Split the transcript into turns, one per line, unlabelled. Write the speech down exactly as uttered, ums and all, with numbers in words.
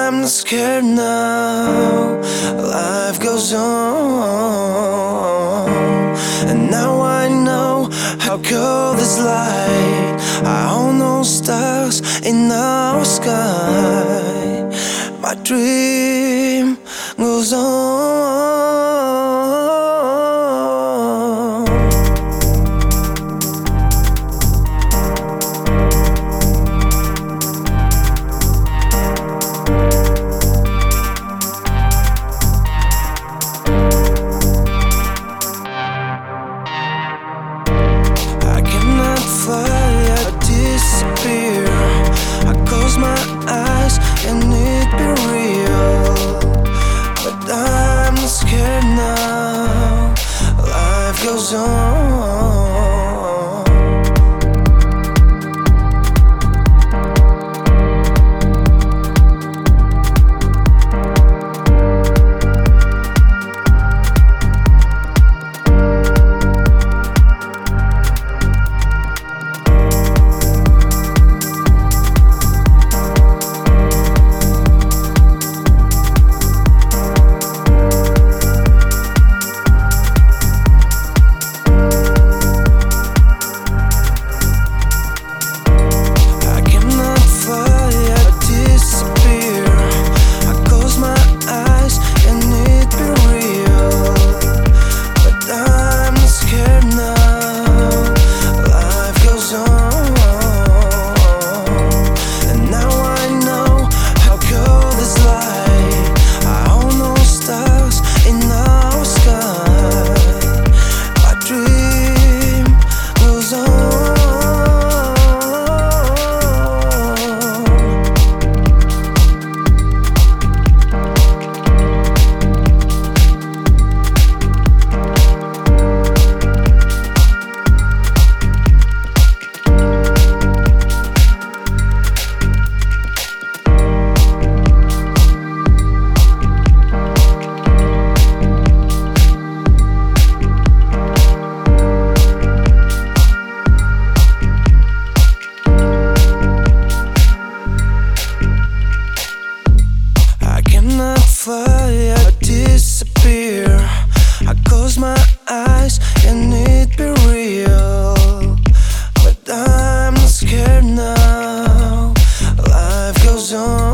I'm not scared now. Life goes on, and now I know how cold this light. I own no stars in our sky. My dream goes on. I cannot fly, I disappear. I close my eyes, can it be real? But I'm not scared now. Life goes on. Fly, I disappear. I close my eyes, can it be real? But I'm not scared now. Life goes on.